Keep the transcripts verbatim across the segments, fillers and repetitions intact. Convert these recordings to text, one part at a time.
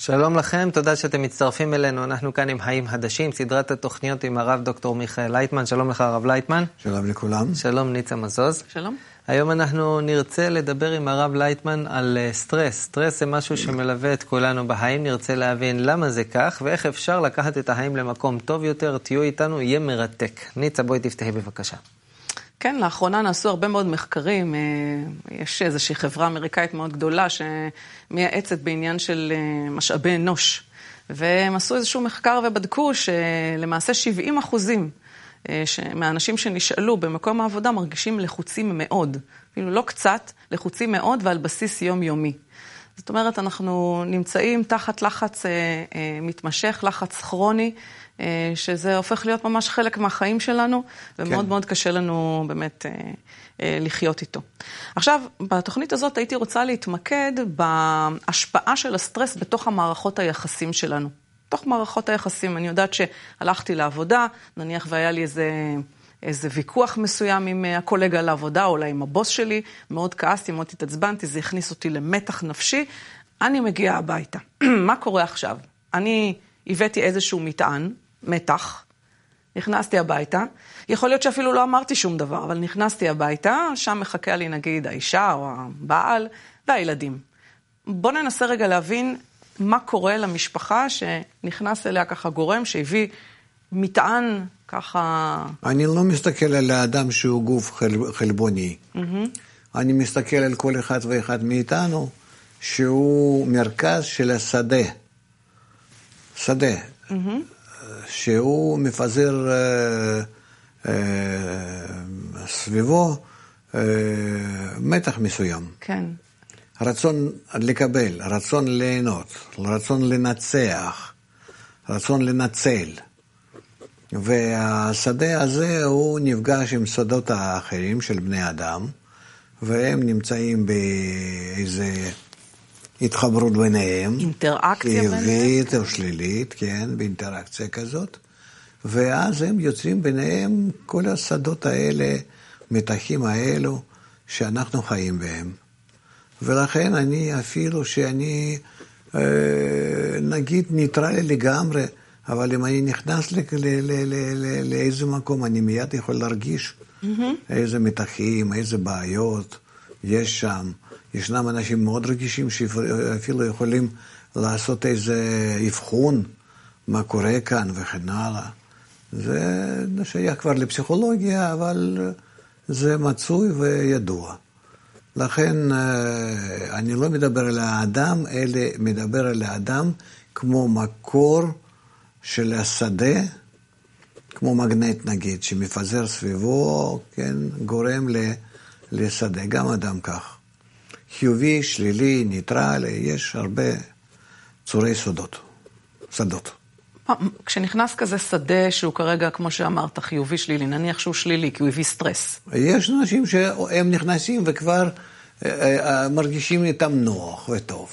שלום לכם, תודה שאתם מצטרפים אלינו. אנחנו כאן עם חיים חדשים, סדרת התוכניות עם הרב דוקטור מיכאל לייטמן. שלום לך הרב לייטמן. שלום לכולם. שלום ניצה מזוז. שלום. היום אנחנו נרצה לדבר עם הרב לייטמן על סטרס. סטרס זה משהו שמלווה את כולנו בחיים. נרצה להבין למה זה כך ואיך אפשר לקחת את החיים למקום טוב יותר. תהיו איתנו, יהיה מרתק. ניצה, בואי תפתחי בבקשה. כן, לאחרונה נעשו הרבה מאוד מחקרים. יש איזושהי חברה אמריקאית מאוד גדולה שמייעצת בעניין של משאבי אנוש. והם עשו איזשהו מחקר ובדקו שלמעשה שבעים אחוזים מהאנשים שנשאלו במקום העבודה מרגישים לחוצים מאוד. אפילו לא קצת, לחוצים מאוד ועל בסיס יומיומי. זאת אומרת, אנחנו נמצאים תחת לחץ מתמשך, לחץ כרוני, שזה הופך להיות ממש חלק מהחיים שלנו, ומאוד כן. מאוד קשה לנו באמת לחיות איתו. עכשיו, בתוכנית הזאת הייתי רוצה להתמקד בהשפעה של הסטרס בתוך המערכות היחסים שלנו. בתוך מערכות היחסים, אני יודעת שהלכתי לעבודה, נניח והיה לי איזה... איזה ויכוח מסוים עם הקולגה לעבודה, או אולי עם הבוס שלי, מאוד כעסתי, מאוד התעצבנתי, זה הכניס אותי למתח נפשי, אני מגיעה הביתה. מה קורה עכשיו? אני הבאתי איזשהו מטען, מתח, נכנסתי הביתה, יכול להיות שאפילו לא אמרתי שום דבר, אבל נכנסתי הביתה, שם מחכה לי נגיד האישה או הבעל והילדים. בוא ננסה רגע להבין מה קורה למשפחה שנכנס אליה ככה גורם שהביא מטען ככה... אני לא מסתכל על האדם שהוא גוף חל... חלבוני. Mm-hmm. אני מסתכל על כל אחד ואחד מאיתנו שהוא מרכז של השדה. שדה. Mm-hmm. שהוא מפזר אה, אה, סביבו אה, מתח מסוים. כן. רצון לקבל, רצון ליהנות, רצון לנצח, רצון לנצל. והשדה הזה הוא נפגש עם שדות האחרים של בני אדם, והם נמצאים באיזה התחברות ביניהם. אינטראקציה ביניהם. חיובית או שלילית, כן, באינטראקציה כזאת. ואז הם יוצרים ביניהם כל השדות האלה, מתחים האלו, שאנחנו חיים בהם. ולכן אני אפילו שאני, אה, נגיד, ניטרלי לגמרי, אבל אם אני נכנס ל- ל- ל- ל- לאיזה מקום, אני מיד יכול להרגיש mm-hmm. איזה מתחים, איזה בעיות יש שם. ישנם אנשים מאוד רגישים שאפילו יכולים לעשות איזה אבחון, מה קורה כאן וכן הלאה. זה שייך כבר לפסיכולוגיה, אבל זה מצוי וידוע. לכן אני לא מדבר על האדם, אלא מדבר על האדם כמו מקור של השדה, כמו מגנט נגיד, שמפזר סביבו, כן, גורם לשדה, גם אדם כך. חיובי, שלילי, ניטרלי, יש הרבה צורי סודות, שדות. כשנכנס כזה שדה שהוא כרגע, כמו שאמרת, חיובי, שלילי, נניח שהוא שלילי, כי הוא הביא סטרס. יש אנשים שהם נכנסים וכבר מרגישים איתם נוח וטוב.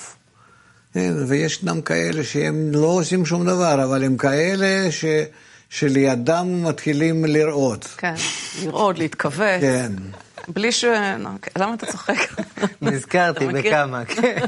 ויש גם כאלה שהם לא עושים שום דבר, אבל הם כאלה ש, שלידם מתחילים לראות. כן, לראות, להתכווץ. כן. בלי ש... למה אתה צוחק? נזכרתי בכמה.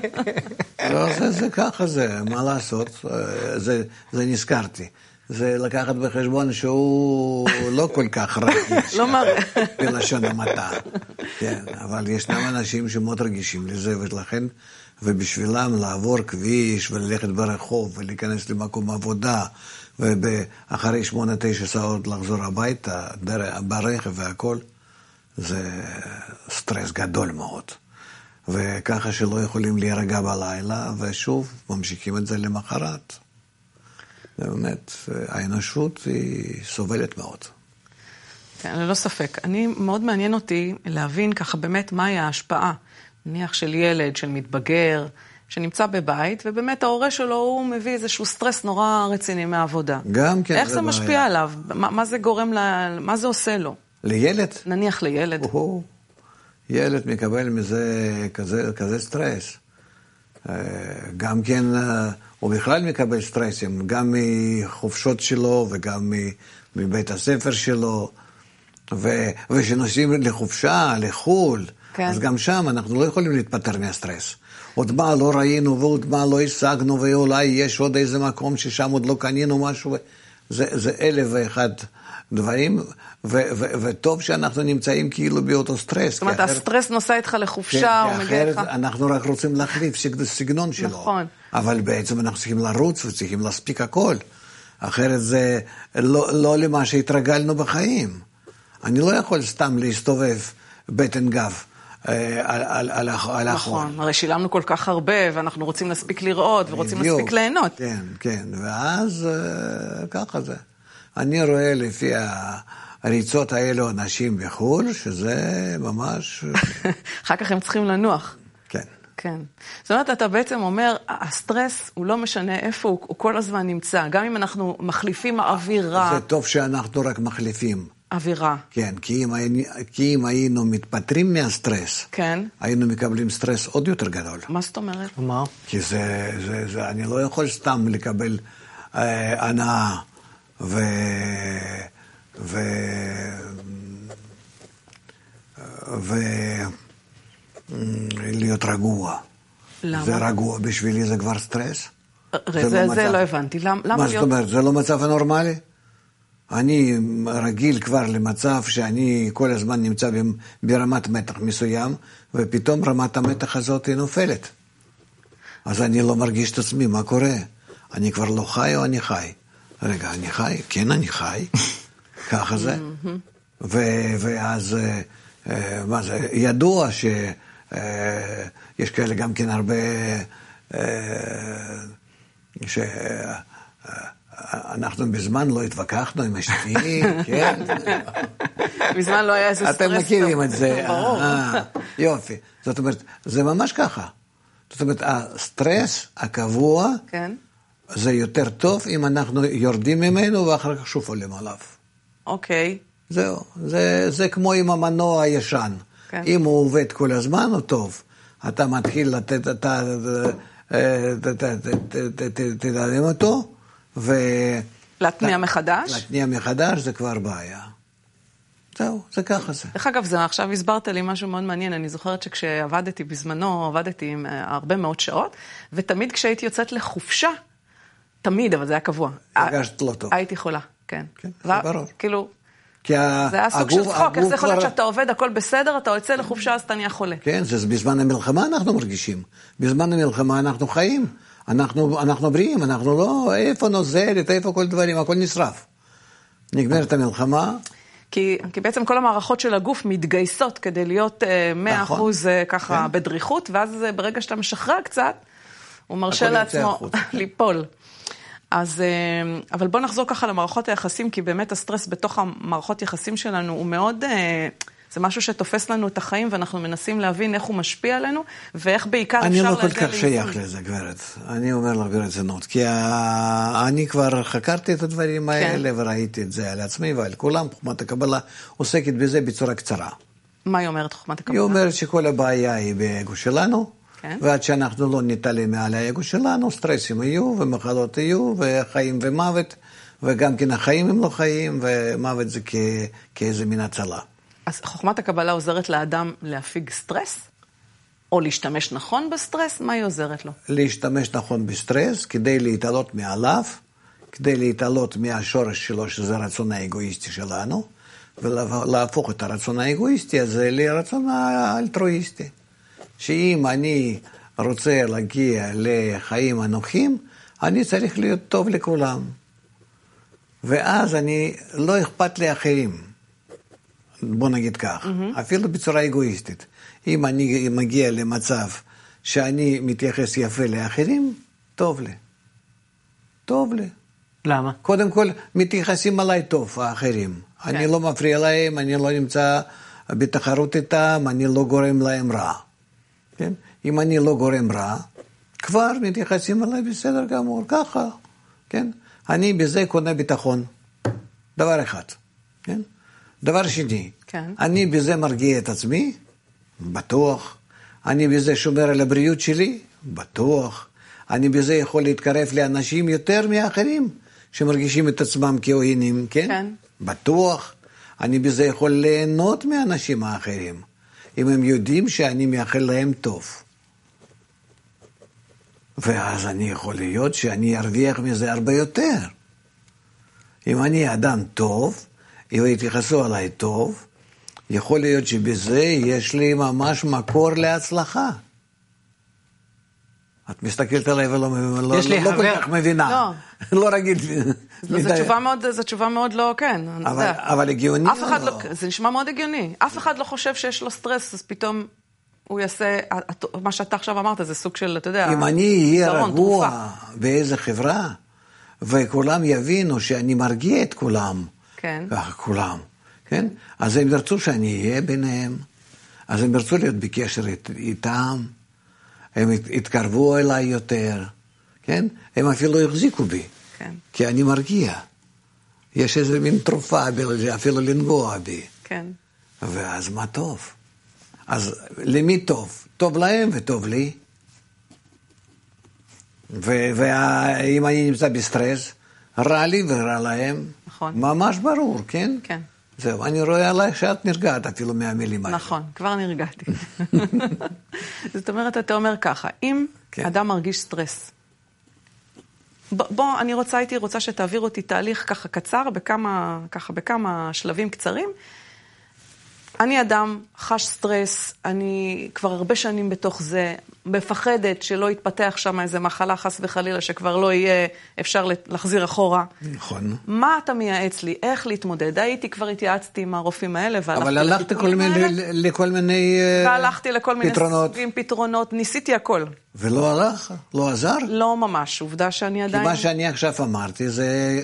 לא, זה, זה ככה זה, מה לעשות? זה, זה נזכרתי. זה לקחת בחשבון שהוא לא כל כך רגיש. לא מראה. בלשון המעטה. כן, אבל ישנם אנשים שמאוד רגישים לזה, ולכן... ובשבילם לעבור כביש וללכת ברחוב ולהיכנס למקום עבודה ואחרי שמונה תשע שעות לחזור הביתה ברכב והכל, זה סטרס גדול מאוד. וככה שלא יכולים להירגע בלילה ושוב ממשיכים את זה למחרת. זה באמת, האנושות היא סובלת מאוד. כן, ללא ספק. אני מאוד מעניין אותי להבין ככה באמת מהי ההשפעה. נניח של ילד, של מתבגר, שנמצא בבית, ובאמת ההורה שלו הוא מביא איזשהו סטרס נורא רציני מהעבודה. גם כן. איך זה משפיע היה. עליו? מה, מה זה גורם, לה, מה זה עושה לו? לילד? נניח לילד. או, ילד מקבל מזה כזה, כזה סטרס. גם כן, הוא בכלל מקבל סטרסים, גם מחופשות שלו וגם מבית הספר שלו. ו- ושנוסעים לחופשה, לחול, כן. אז גם שם אנחנו לא יכולים להתפטר מהסטרס. עוד מה לא ראינו ועוד מה לא השגנו, ואולי יש עוד איזה מקום ששם עוד לא קנינו משהו. זה, זה אלף ואחד דברים, ו- ו- וטוב שאנחנו נמצאים כאילו באותו סטרס. זאת אומרת, אחרת, הסטרס נוסע איתך לחופשה, כן, הוא מגיע איתך. אחרת אנחנו רק רוצים להחליף סגנון שלו. נכון. אבל בעצם אנחנו צריכים לרוץ וצריכים להספיק הכל. אחרת זה לא, לא למה שהתרגלנו בחיים. אני לא יכול סתם להסתובב בטן גב אה, על, על, על, על החול. נכון, הרי שילמנו כל כך הרבה, ואנחנו רוצים להספיק לראות, ורוצים בדיוק. להספיק ליהנות. כן, כן, ואז אה, ככה זה. אני רואה לפי הריצות האלו אנשים בחו"ל, שזה ממש... אחר כך הם צריכים לנוח. כן. כן. זאת אומרת, אתה בעצם אומר, הסטרס הוא לא משנה איפה, הוא, הוא כל הזמן נמצא. גם אם אנחנו מחליפים האווירה. זה טוב שאנחנו רק מחליפים. אווירה. כן, כי אם, היינו, כי אם היינו מתפטרים מהסטרס, כן. היינו מקבלים סטרס עוד יותר גדול. מה זאת אומרת? מה? כי זה, זה, זה, אני לא יכול סתם לקבל אה, הנאה ו... ו... ו... להיות רגוע. למה? זה רגוע בשבילי, זה כבר סטרס? זה, זה, לא, זה לא הבנתי. למה, למה מה להיות... זאת אומרת? זה לא מצב הנורמלי? אני רגיל כבר למצב שאני כל הזמן נמצא ברמת מתח מסוים, ופתאום רמת המתח הזאת היא נופלת. אז אני לא מרגיש את עצמי, מה קורה? אני כבר לא חי או אני חי? רגע, אני חי? כן, אני חי. ככה זה. ו- ואז, מה זה, ידוע שיש כאלה גם כן הרבה, ש... אנחנו בזמן לא התווכחנו עם השני, כן? בזמן לא היה איזה סטרס. אתם מכירים את זה. ברור. יופי. זאת אומרת, זה ממש ככה. זאת אומרת, הסטרס הקבוע, כן. זה יותר טוב אם אנחנו יורדים ממנו ואחר כך שוב עולים עליו. אוקיי. זהו. זה, זה כמו עם המנוע הישן. כן. אם הוא עובד כל הזמן, הוא טוב. אתה מתחיל לתת, אתה תדלם אותו, ו... להתניע מחדש? להתניע מחדש זה כבר בעיה. זהו, זה ככה זה. דרך אגב, זה, עכשיו הסברת לי משהו מאוד מעניין. אני זוכרת שכשעבדתי בזמנו, עבדתי עם הרבה מאוד שעות, ותמיד כשהייתי יוצאת לחופשה, תמיד, אבל זה היה קבוע. הרגשת לא טוב. הייתי חולה, כן. כן, זה ברור. כאילו, זה היה סוג של צחוק, איך זה יכול להיות שאתה עובד, הכל בסדר, אתה יוצא לחופשה, אז אתה נהיה חולה. כן, זה בזמן המלחמה אנחנו מרגישים. בזמן המלחמה אנחנו חיים. אנחנו, אנחנו בריאים, אנחנו לא, איפה נוזלת, איפה כל דברים, הכל נשרף. נגמרת המלחמה. כי, כי בעצם כל המערכות של הגוף מתגייסות כדי להיות מאה אחוז ככה בדריכות, ואז ברגע שאתה משחרר קצת, הוא מרשה לעצמו ליפול. אז, אבל בוא נחזור ככה למערכות היחסים, כי באמת הסטרס בתוך המערכות יחסים שלנו הוא מאוד... זה משהו שתופס לנו את החיים, ואנחנו מנסים להבין איך הוא משפיע עלינו, ואיך בעיקר אפשר להגיע לאיזון. אני לא כל כך שייך לזה, גברת. אני אומר לך ברצינות, כי אני כבר חקרתי את הדברים האלה, וראיתי את זה על עצמי ועל כולם. חוכמת הקבלה עוסקת בזה בצורה קצרה. מה היא אומרת, חוכמת הקבלה? היא אומרת שכל הבעיה היא באגו שלנו, ועד שאנחנו לא נתעלה מעל האגו שלנו, סטרסים יהיו, ומחלות יהיו, וחיים ומוות, וגם כן החיים הם לא חיים, ומוות זה כאיזה מין הצלה. אז חוכמת הקבלה עוזרת לאדם להפיג סטרס? או להשתמש נכון בסטרס? מה היא עוזרת לו? להשתמש נכון בסטרס, כדי להתעלות מעליו, כדי להתעלות מהשורש שלו, שזה הרצון האגואיסטי שלנו, ולהפוך את הרצון האגואיסטי הזה לרצון האלטרואיסטי. שאם אני רוצה להגיע לחיים אנוכיים, אני צריך להיות טוב לכולם. ואז אני, לא אכפת לי אחרים. בוא נגיד כך, mm-hmm. אפילו בצורה אגואיסטית. אם אני מגיע למצב שאני מתייחס יפה לאחרים, טוב לי. טוב לי. למה? קודם כל, מתייחסים עליי טוב, האחרים. Okay. אני לא מפריע להם, אני לא נמצא בתחרות איתם, אני לא גורם להם רע. כן? אם אני לא גורם רע, כבר מתייחסים עליי בסדר גמור, ככה. כן? אני בזה קונה ביטחון. דבר אחד. כן? דבר שני, כן. אני בזה מרגיע את עצמי, בטוח. אני בזה שומר על הבריאות שלי, בטוח. אני בזה יכול להתקרב לאנשים יותר מאחרים, שמרגישים את עצמם כאוינים, כן? כן. בטוח. אני בזה יכול ליהנות מאנשים האחרים, אם הם יודעים שאני מאחל להם טוב. ואז אני יכול להיות שאני ארוויח מזה הרבה יותר. אם אני אדם טוב, אם יתייחסו עליי טוב, יכול להיות שבזה יש לי ממש מקור להצלחה. את מסתכלת עליי ולא לא, לא כל כך מבינה. לא, לא רגיל. זו תשובה מאוד, זו תשובה מאוד לא, כן. אבל, אבל הגיוני אף אחד לא. לא, זה נשמע מאוד הגיוני. אף אחד לא חושב שיש לו סטרס, אז פתאום הוא יעשה, מה שאתה עכשיו אמרת, זה סוג של, אתה יודע, אם אני אהיה רגוע באיזה חברה, וכולם יבינו שאני מרגיע את כולם, כן. כולם, כן? אז הם ירצו שאני אהיה ביניהם, אז הם ירצו להיות בקשר אית, איתם, הם יתקרבו אליי יותר, כן? הם אפילו יחזיקו בי, כן. כי אני מרגיע. יש איזה מין תרופה אפילו לנגוע בי. כן. ואז מה טוב? אז למי טוב? טוב להם וטוב לי. ואם אני נמצא בסטרס, רע לי ורע להם. נכון. ממש ברור, כן? כן. זהו, אני רואה עליי שאת נרגעת אפילו מהמילים האלה. נכון, כבר נרגעתי. זאת אומרת, אתה אומר ככה, אם כן. אדם מרגיש סטרס, בוא, אני רוצה, הייתי רוצה שתעביר אותי תהליך ככה קצר, בכמה, ככה בכמה שלבים קצרים. אני אדם חש סטרס, אני כבר הרבה שנים בתוך זה, מפחדת שלא יתפתח שם איזה מחלה חס וחלילה, שכבר לא יהיה אפשר להחזיר אחורה. נכון. מה אתה מייעץ לי? איך להתמודד? הייתי כבר התייעצתי עם הרופאים האלה, אבל הלכתי לכל מיני והלכתי לכל מיני פתרונות. סוגים, פתרונות, ניסיתי הכל. ולא הלך? לא עזר? לא ממש, עובדה שאני עדיין... כי מה שאני עכשיו אמרתי, זה...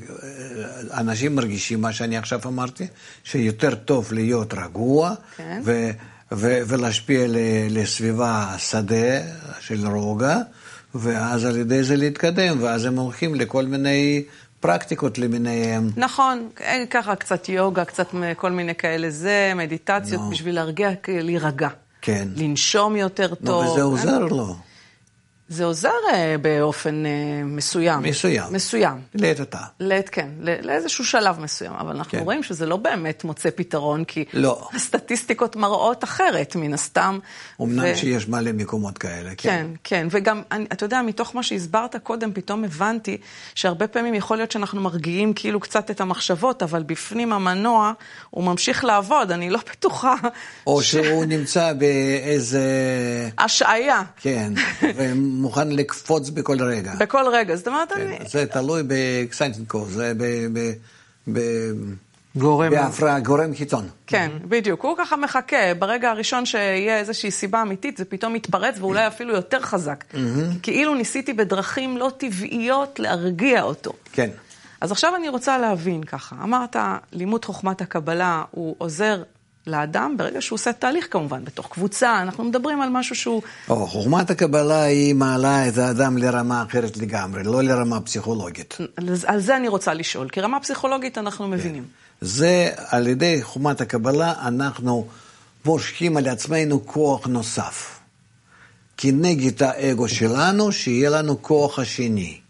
אנשים מרגישים מה שאני עכשיו אמרתי, שיותר טוב להיות רגוע, כן. ו... ו- ולהשפיע לסביבה שדה של רוגע, ואז על ידי זה להתקדם, ואז הם הולכים לכל מיני פרקטיקות למיניהם. נכון, ככה קצת יוגה, קצת כל מיני כאלה זה, מדיטציות, no. בשביל להרגיע, להירגע. כן. לנשום יותר טוב. no, וזה עוזר לו. זה עוזר באופן מסוים. מסוים. מסוים. לעת אותה. לעת, כן, לאיזשהו שלב מסוים. אבל אנחנו כן. רואים שזה לא באמת מוצא פתרון, כי לא. הסטטיסטיקות מראות אחרת, מן הסתם. אמנם ו... שיש מלא מקומות כאלה. כן, כן. כן. וגם, אני, אתה יודע, מתוך מה שהסברת קודם, פתאום הבנתי שהרבה פעמים יכול להיות שאנחנו מרגיעים כאילו קצת את המחשבות, אבל בפנים המנוע הוא ממשיך לעבוד, אני לא בטוחה. או ש... שהוא נמצא באיזה... השעיה. כן, ומוכן לקפוץ בכל רגע. בכל רגע, זאת אומרת, כן, אני... זה תלוי בקסנטינקו, זה ב... ב... ב... גורם... בהפרעה, גורם חיצון. כן, בדיוק. הוא ככה מחכה, ברגע הראשון שיהיה איזושהי סיבה אמיתית, זה פתאום מתפרץ ואולי אפילו יותר חזק. כאילו ניסיתי בדרכים לא טבעיות להרגיע אותו. כן. אז עכשיו אני רוצה להבין ככה. אמרת, לימוד חוכמת הקבלה הוא עוזר לאדם, ברגע שהוא עושה תהליך כמובן, בתוך קבוצה, אנחנו מדברים על משהו שהוא... או, חוכמת הקבלה היא מעלה את האדם לרמה אחרת לגמרי, לא לרמה פסיכולוגית. על זה אני רוצה לשאול, כי רמה פסיכולוגית אנחנו מבינים. זה על ידי חוכמת הקבלה אנחנו מושכים על עצמנו כוח נוסף. כנגד האגו שלנו, שיהיה לנו כוח השני.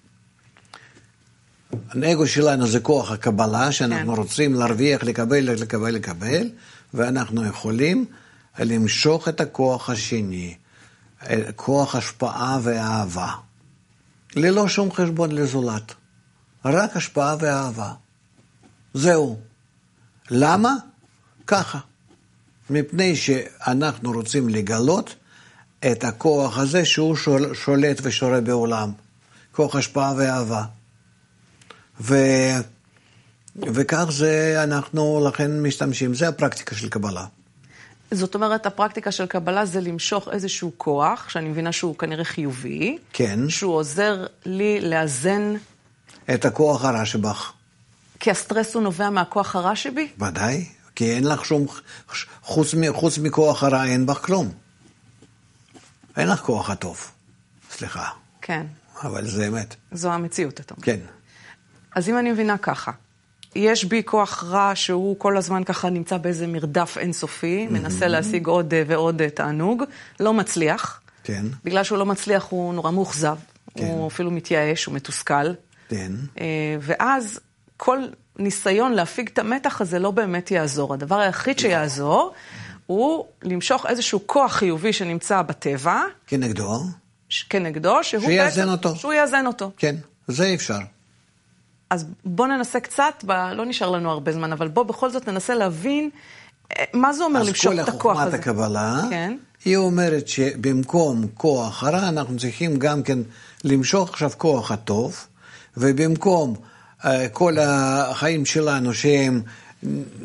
האגו שלנו זה כוח הקבלה, שאנחנו כן. רוצים להרוויח, לקבל, לקבל, לקבל, ואנחנו יכולים למשוך את הכוח השני, כוח השפעה ואהבה. ללא שום חשבון לזולת. רק השפעה ואהבה. זהו. למה? ככה. מפני שאנחנו רוצים לגלות את הכוח הזה שהוא שולט ושורה בעולם. כוח השפעה ואהבה. ו... וכך זה אנחנו לכן משתמשים. זה הפרקטיקה של קבלה. זאת אומרת, הפרקטיקה של קבלה זה למשוך איזשהו כוח, שאני מבינה שהוא כנראה חיובי. כן. שהוא עוזר לי לאזן... את הכוח הרע שבך. כי הסטרס הוא נובע מהכוח הרע שבי? ודאי. כי אין לך שום... חוץ, חוץ מכוח הרע אין בך כלום. אין לך כוח הטוב. סליחה. כן. אבל זה אמת. זו המציאות, אתה אומר. כן. אז אם אני מבינה ככה, יש בי כוח רע שהוא כל הזמן ככה נמצא באיזה מרדף אינסופי, מנסה להשיג עוד ועוד תענוג, לא מצליח. כן. בגלל שהוא לא מצליח הוא נורא מאוכזב, כן. הוא אפילו מתייאש, הוא מתוסכל. כן. ואז כל, ניסיון להפיג את המתח הזה לא באמת יעזור. הדבר היחיד שיעזור הוא למשוך איזשהו כוח חיובי שנמצא בטבע. כנגדו. כנגדו, שהוא שיאזן בעצם, אותו. שהוא יאזן אותו. כן, זה אפשר. אז בוא ננסה קצת, ב... לא נשאר לנו הרבה זמן, אבל בוא בכל זאת ננסה להבין מה זה אומר למשוך את הכוח הזה. אז כל החוכמת הקבלה, כן. היא אומרת שבמקום כוח הרע, אנחנו צריכים גם כן למשוך עכשיו כוח הטוב, ובמקום uh, כל החיים שלנו שהם uh,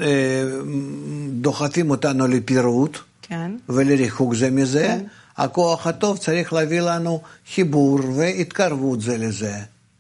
דוחפים אותנו לפירוט, כן. ולריחוק זה מזה, כן. הכוח הטוב צריך להביא לנו חיבור והתקרבות זה לזה.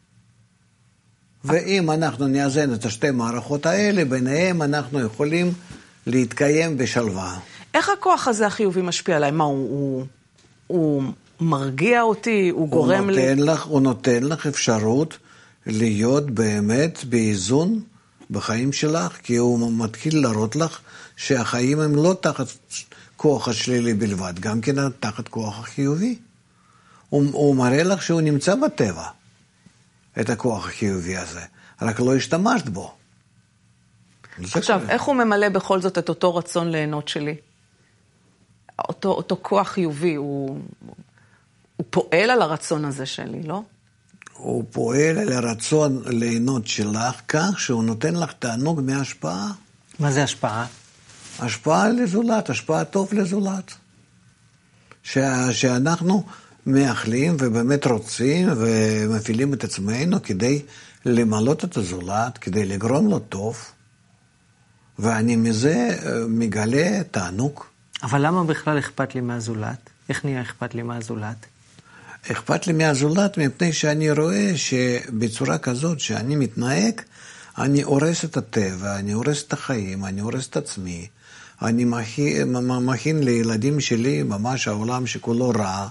ואם אנחנו נאזן את השתי מערכות האלה, ביניהם אנחנו יכולים להתקיים בשלווה. איך הכוח הזה החיובי משפיע עליי? מה, הוא, הוא, הוא מרגיע אותי? הוא, הוא גורם לי? לך, הוא נותן לך אפשרות להיות באמת באיזון בחיים שלך, כי הוא מתחיל להראות לך שהחיים הם לא תחת כוח השלילי בלבד, גם כן תחת כוח החיובי. הוא, הוא מראה לך שהוא נמצא בטבע, את הכוח החיובי הזה, רק לא השתמשת בו. עכשיו, איך הוא ממלא בכל זאת את אותו רצון ליהנות שלי? אותו, אותו כוח חיובי, הוא, הוא פועל על הרצון הזה שלי, לא? הוא פועל על הרצון ליהנות שלך, כך שהוא נותן לך תענוג מהשפעה. מה זה השפעה? השפעה לזולת, השפעה טוב לזולת. שה, שאנחנו מאחלים ובאמת רוצים ומפעילים את עצמנו כדי למלות את הזולת, כדי לגרום לו טוב, ואני מזה מגלה תענוג. אבל למה בכלל אכפת לי מהזולת? איך נהיה אכפת לי מהזולת? אכפת לי מהזולת מפני שאני רואה שבצורה כזאת שאני מתנהג, אני הורס את הטבע, אני הורס את החיים, אני הורס את עצמי, אני מכין, מכין לילדים שלי ממש העולם שכולו רע,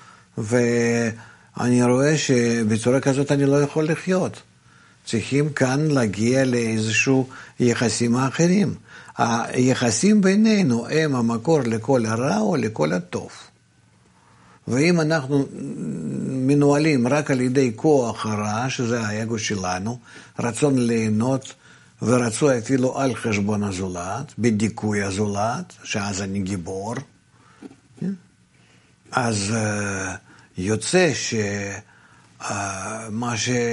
ואני רואה שבצורה כזאת אני לא יכול לחיות. צריכים כאן להגיע לאיזשהו יחסים האחרים. היחסים בינינו הם המקור לכל הרע או לכל הטוב. ואם אנחנו מנוהלים רק על ידי כוח הרע, שזה האגו שלנו, רצון ליהנות ורצוי אפילו על חשבון הזולת, בדיכוי הזולת, שאז אני גיבור, אז יוצא שמה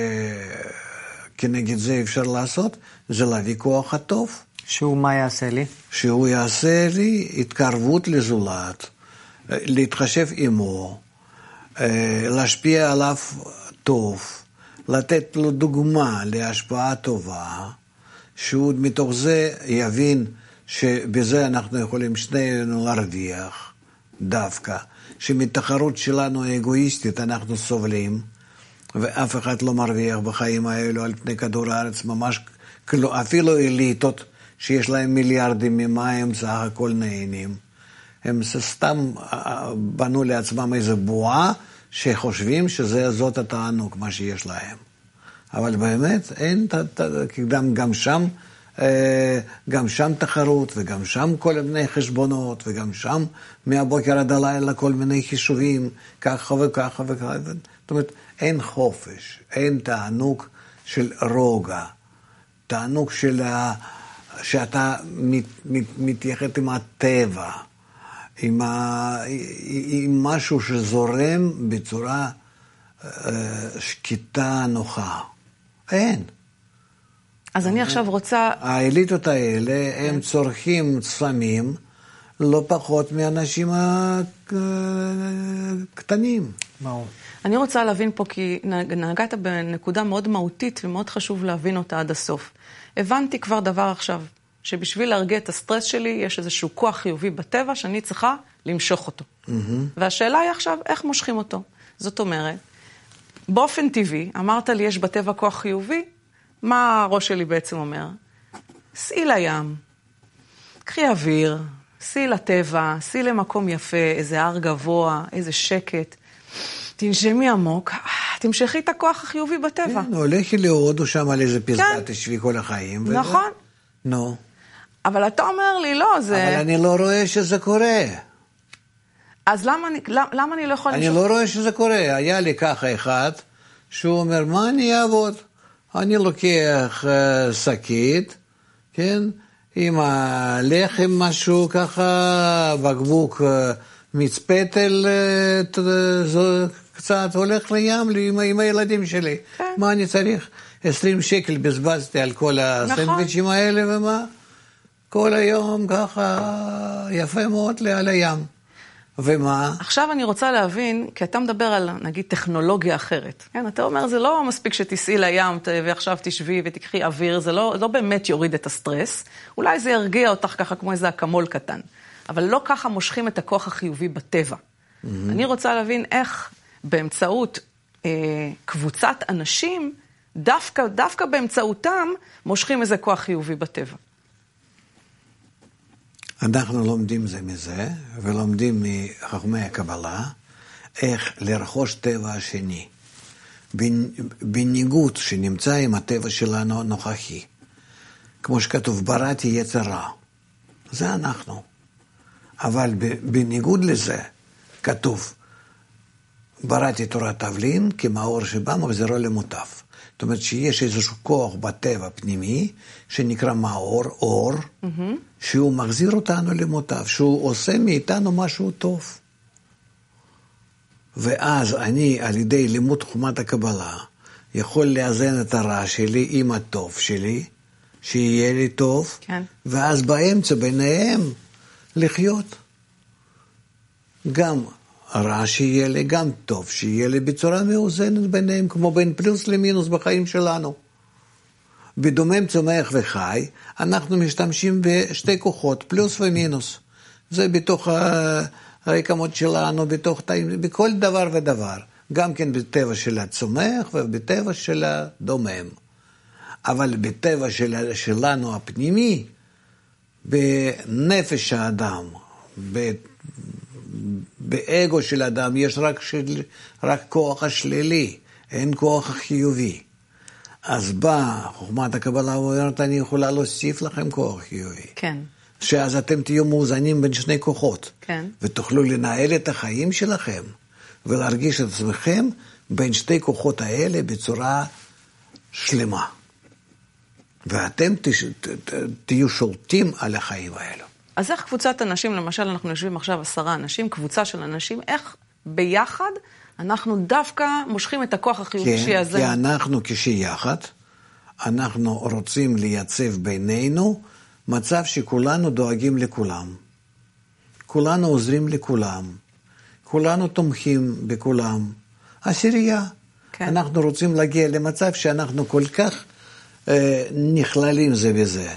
שכנגד זה אפשר לעשות, זה להביא כוח הטוב. שהוא מה יעשה לי? שהוא יעשה לי התקרבות לזולת, להתחשב עמו, להשפיע עליו טוב, לתת לו דוגמה להשפעה טובה, שהוא מתוך זה יבין שבזה אנחנו יכולים שנינו להרוויח דווקא, שמתחרות שלנו האגואיסטית אנחנו סובלים, ואף אחד לא מרוויח בחיים האלו על פני כדור הארץ, ממש אפילו אליטות שיש להם מיליארדים ממה הם סך הכל נהנים. הם סתם בנו לעצמם איזו בועה שחושבים שזאת התענוג, מה שיש להם. אבל באמת אין, גם, גם שם, גם שם תחרות, וגם שם כל מיני חשבונות, וגם שם מהבוקר עד הלילה כל מיני חישובים, ככה וככה וככה. זאת אומרת, אין חופש, אין תענוג של רוגע, תענוג של שאתה מת, מת, מתייחד עם הטבע, עם, ה, עם משהו שזורם בצורה אה, שקטה, נוחה. אין. אז אני עכשיו רוצה... האליטות האלה, הם צורכים סמים לא פחות מאנשים הקטנים. ברור. אני רוצה להבין פה, כי נגעת בנקודה מאוד מהותית ומאוד חשוב להבין אותה עד הסוף. הבנתי כבר דבר עכשיו, שבשביל להרגיע את הסטרס שלי, יש איזשהו כוח חיובי בטבע שאני צריכה למשוך אותו. Mm-hmm. והשאלה היא עכשיו, איך מושכים אותו? זאת אומרת, באופן טבעי, אמרת לי, יש בטבע כוח חיובי, מה הראש שלי בעצם אומר? סעי לים, קחי אוויר, סעי לטבע, סעי למקום יפה, איזה הר גבוה, איזה שקט, תנשמי עמוק, תמשכי את הכוח החיובי בטבע. כן, הולכי להודו שם על איזה פסגה, תשבי כל החיים. נכון. נו. אבל אתה אומר לי, לא, זה... אבל אני לא רואה שזה קורה. אז למה אני, למה אני לא יכול... אני לא רואה שזה קורה. היה לי ככה אחד, שהוא אומר, מה אני אעבוד? אני לוקח שקית, כן? עם הלחם משהו ככה, בקבוק מצפתל, קצת הולך לים עם, עם הילדים שלי. כן. מה אני צריך? עשרים שקל בזבזתי על כל הסנדוויצ'ים נכון. האלה, ומה? כל היום ככה יפה מאוד לי על הים. ומה? עכשיו אני רוצה להבין, כי אתה מדבר על, נגיד, טכנולוגיה אחרת. כן, אתה אומר, זה לא מספיק שתיסעי לים ועכשיו תשבי ותקחי אוויר, זה לא, לא באמת יוריד את הסטרס. אולי זה ירגיע אותך ככה כמו איזה אקמול קטן. אבל לא ככה מושכים את הכוח החיובי בטבע. Mm-hmm. אני רוצה להבין איך באמצעות אה, קבוצת אנשים, דווקא, דווקא באמצעותם, מושכים איזה כוח חיובי בטבע. אנחנו לומדים זה מזה, ולומדים מחכמי הקבלה, איך לרכוש טבע השני, בניגוד שנמצא עם הטבע שלנו הנוכחי. כמו שכתוב, בראתי יצר רע. זה אנחנו. אבל בניגוד לזה, כתוב, בראתי תורת תבלין, כמאור שבא מחזירו למוטב. זאת אומרת שיש איזשהו כוח בטבע פנימי, שנקרא מאור, אור, mm-hmm. שהוא מחזיר אותנו למוטב, שהוא עושה מאיתנו משהו טוב. ואז אני, על ידי לימוד חוכמת הקבלה, יכול לאזן את הרע שלי עם הטוב שלי, שיהיה לי טוב, כן. ואז באמצע ביניהם לחיות. גם רע שיהיה לי, גם טוב שיהיה לי בצורה מאוזנת ביניהם, כמו בין פלוס למינוס בחיים שלנו. בדומם צומח וחי, אנחנו משתמשים בשתי כוחות, פלוס ומינוס. זה בתוך הרקמות שלנו, בתוך תאים, בכל דבר ודבר. גם כן בטבע של הצומח ובטבע של הדומם. אבל בטבע של, שלנו הפנימי, בנפש האדם, בטבע, באגו של אדם יש רק, של, רק כוח השלילי, אין כוח החיובי. אז בא חוכמת הקבלה ואומרת, אני יכולה להוסיף לכם כוח חיובי. כן. שאז אתם תהיו מאוזנים בין שני כוחות. כן. ותוכלו לנהל את החיים שלכם, ולהרגיש את עצמכם בין שתי כוחות האלה בצורה שלמה. ואתם תש, ת, ת, תהיו שולטים על החיים האלו. אז איך קבוצת אנשים, למשל אנחנו יושבים עכשיו עשרה אנשים, קבוצה של אנשים, איך ביחד אנחנו דווקא מושכים את הכוח החיובי כן, שיעזר? כי אנחנו כשיחד, אנחנו רוצים לייצב בינינו מצב שכולנו דואגים לכולם. כולנו עוזרים לכולם. כולנו תומכים בכולם. עשירייה. כן. אנחנו רוצים להגיע למצב שאנחנו כל כך אה, נכללים זה בזה.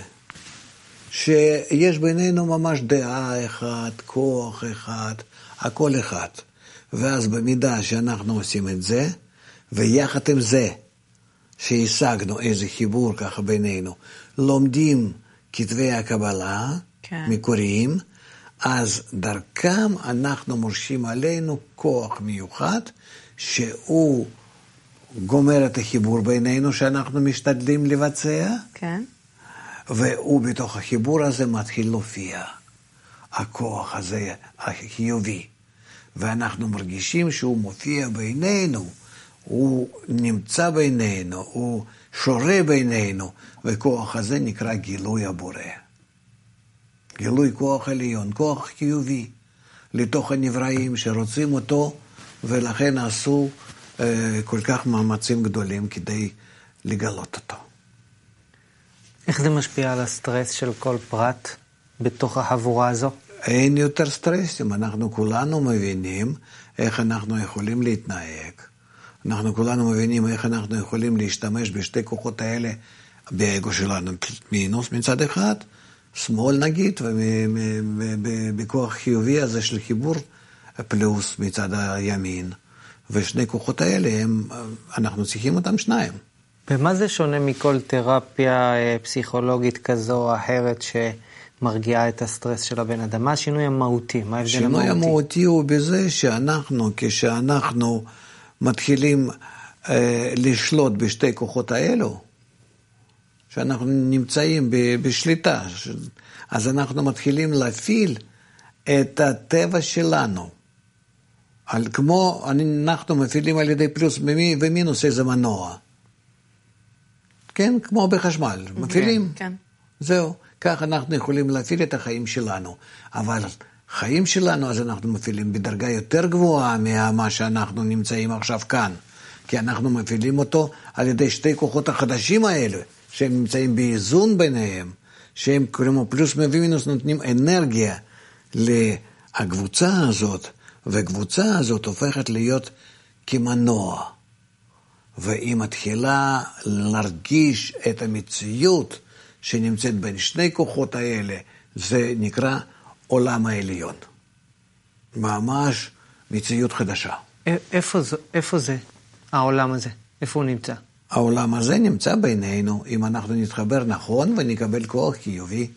שיש בינינו ממש דעה אחת, כוח אחד, הכל אחד. ואז במידה שאנחנו עושים את זה, ויחד עם זה, שהשגנו איזה חיבור ככה בינינו, לומדים כתבי הקבלה, כן. מקוריים, אז דרכם אנחנו מורשים עלינו כוח מיוחד, שהוא גומר את החיבור בינינו, שאנחנו משתדלים לבצע, כן. והוא בתוך החיבור הזה מתחיל להופיע, הכוח הזה החיובי, ואנחנו מרגישים שהוא מופיע בינינו, הוא נמצא בינינו, הוא שורה בינינו, וכוח הזה נקרא גילוי הבורא. גילוי כוח עליון, כוח חיובי, לתוך הנבראים שרוצים אותו, ולכן עשו אה, כל כך מאמצים גדולים כדי לגלות אותו. איך זה משפיע על הסטרס של כל פרט בתוך החבורה הזו? אין יותר סטרסים, אנחנו כולנו מבינים איך אנחנו יכולים להתנהג. אנחנו כולנו מבינים איך אנחנו יכולים להשתמש בשתי כוחות האלה, באגו שלנו מינוס מצד אחד, שמאל נגיד, ובכוח חיובי הזה של חיבור פלוס מצד הימין. ושני כוחות האלה, הם, אנחנו צריכים אותם שניים. ומה זה שונה מכל תרפיה פסיכולוגית כזו או אחרת שמרגיעה את הסטרס של הבן אדם? מה השינוי המהותי? מה ההבדל המהותי? השינוי המהותי הוא בזה שאנחנו, כשאנחנו מתחילים אה, לשלוט בשתי כוחות האלו, שאנחנו נמצאים בשליטה, אז אנחנו מתחילים להפעיל את הטבע שלנו. על, כמו אנחנו מפעילים על ידי פלוס ומינוס איזה מנוע. כן, כמו בחשמל, מפעילים. כן. זהו, כך אנחנו יכולים להפעיל את החיים שלנו. אבל חיים שלנו, אז אנחנו מפעילים בדרגה יותר גבוהה ממה שאנחנו נמצאים עכשיו כאן. כי אנחנו מפעילים אותו על ידי שתי כוחות החדשים האלה, שהם נמצאים באיזון ביניהם, שהם כמו פלוס ומינוס נותנים אנרגיה לקבוצה הזאת, והקבוצה הזאת הופכת להיות כמנוע. והיא מתחילה להרגיש את המציאות שנמצאת בין שני כוחות האלה, זה נקרא עולם העליון. ממש מציאות חדשה. איפה זה, איפה זה העולם הזה? איפה הוא נמצא? העולם הזה נמצא בינינו, אם אנחנו נתחבר נכון ונקבל כוח חיובי.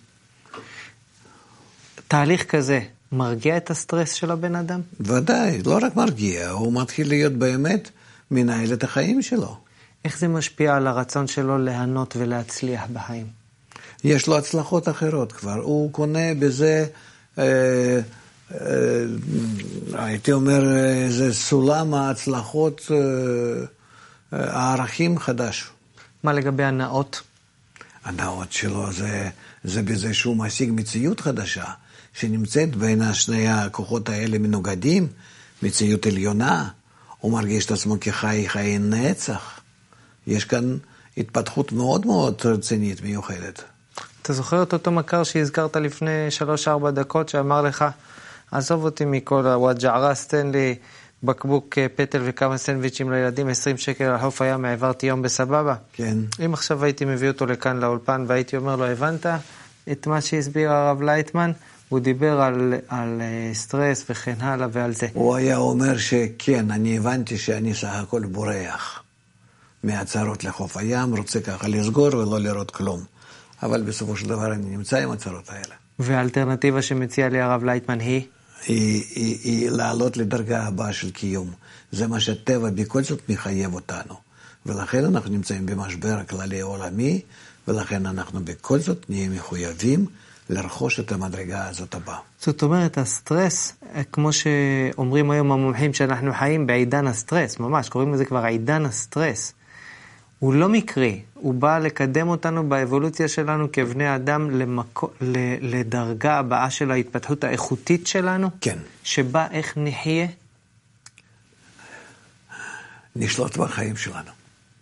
תהליך כזה מרגיע את הסטרס של הבן אדם? ודאי, לא רק מרגיע, הוא מתחיל להיות באמת מנהל את החיים שלו. איך זה משפיע על הרצון שלו ליהנות ולהצליח בחיים? יש לו הצלחות אחרות כבר, הוא קונה בזה, אה, אה, הייתי אומר, זה סולם ההצלחות, אה, הערכים חדש. מה לגבי הנאות? הנאות שלו זה, זה בזה שהוא משיג מציאות חדשה, שנמצאת בין שני הכוחות האלה מנוגדים, מציאות עליונה, הוא מרגיש את עצמו כחי חיי נצח. יש כאן התפתחות מאוד מאוד רצינית, מיוחדת. אתה זוכר את אותו מכר שהזכרת לפני שלוש-ארבע דקות, שאמר לך, עזוב אותי מכל הוואג'ערה, סתן לי בקבוק פטל וכמה סנדוויצ'ים לילדים, עשרים שקל על חוף הים, העברתי יום בסבבה. כן. אם עכשיו הייתי מביא אותו לכאן לאולפן, והייתי אומר לו, הבנת את מה שהסביר הרב לייטמן? הוא דיבר על, על סטרס וכן הלאה ועל זה. הוא היה אומר שכן, אני הבנתי שאני סך הכל בורח מהצרות לחוף הים, רוצה ככה לסגור ולא לראות כלום. אבל בסופו של דבר אני נמצא עם הצרות האלה. והאלטרנטיבה שמציע לי הרב לייטמן היא? היא, היא, היא לעלות לדרגה הבאה של קיום. זה מה שהטבע בכל זאת מחייב אותנו. ולכן אנחנו נמצאים במשבר הכללי העולמי, ולכן אנחנו בכל זאת נהיה מחויבים לרכוש את המדרגה הזאת הבאה. זאת אומרת, הסטרס, כמו שאומרים היום המומחים שאנחנו חיים בעידן הסטרס, ממש, קוראים לזה כבר עידן הסטרס. הוא לא מקרי, הוא בא לקדם אותנו באבולוציה שלנו כבני אדם למקו, לדרגה הבאה של ההתפתחות האיכותית שלנו. כן. שבה איך נחיה? נשלוט בחיים שלנו.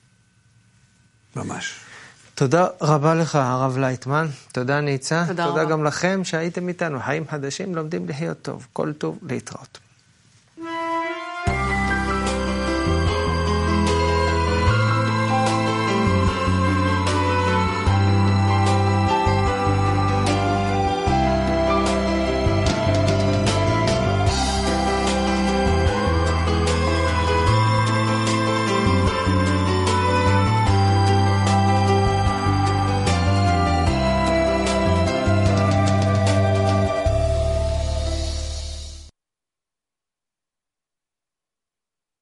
ממש. תודה רבה לך, הרב לייטמן. תודה ניצה. תודה, תודה רבה. גם לכם שהייתם איתנו. חיים חדשים לומדים לחיות טוב. כל טוב להתראות.